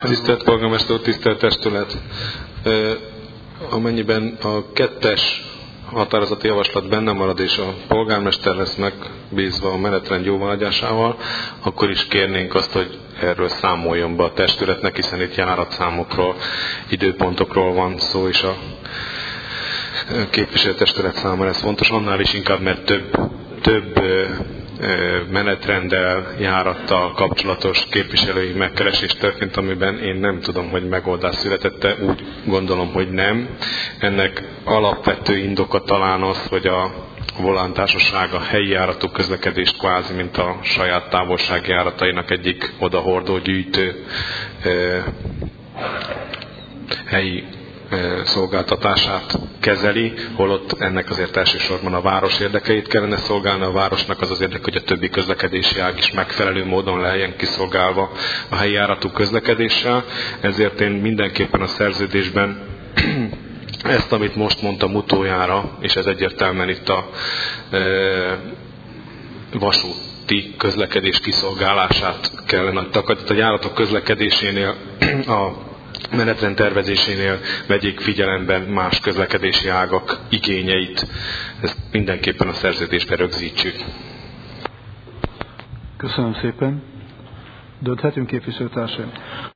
Tisztelt polgármester úr, tisztelt testület! Amennyiben a 2-es határozati javaslat benne marad, és a polgármester lesz megbízva a menetrend jóváhagyásával, akkor is kérnénk azt, hogy erről számoljon be a testületnek, hiszen itt járatszámokról, időpontokról van szó, és a képviselőtestület számára ez fontos, annál is inkább, mert több menetrenddel, járattal kapcsolatos képviselői megkeresés történt, amiben én nem tudom, hogy megoldás született, úgy gondolom, hogy nem. Ennek alapvető indoka talán az, hogy a Volán Társaság a helyi járatú közlekedést kvázi, mint a saját távolsági járatainak egyik odahordó, gyűjtő helyi szolgáltatását kezeli, holott ennek azért elsősorban a város érdekeit kellene szolgálni, a városnak az érdeke, hogy a többi közlekedési ág is megfelelő módon legyen kiszolgálva a helyi járatú közlekedéssel. Ezért én mindenképpen a szerződésben ezt, amit most mondtam utoljára, és ez egyértelműen itt a vasúti közlekedés kiszolgálását kellene, tehát a járatok közlekedésénél, a menetrend tervezésénél vegyék figyelemben más közlekedési ágak igényeit. Ezt mindenképpen a szerződésben rögzítsük. Köszönöm szépen. Dönthetünk, képviselőtársaim?